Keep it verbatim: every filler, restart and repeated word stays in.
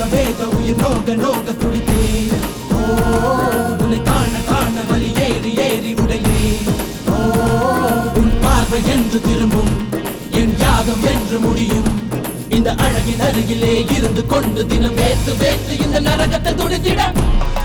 வேக உயிர் நோக நோக துடித்தேன். ஓ உன்னை காண காண வலி ஏறி ஏறி உடையேன். ஓ உன் பார்வை என்று திரும்பும் என் யாகம் என்று முடியும். இந்த அழகின் அருகிலே இருந்து கொண்டு தினம் வேத்து வேத்து இந்த நரகத்தை துடித்திட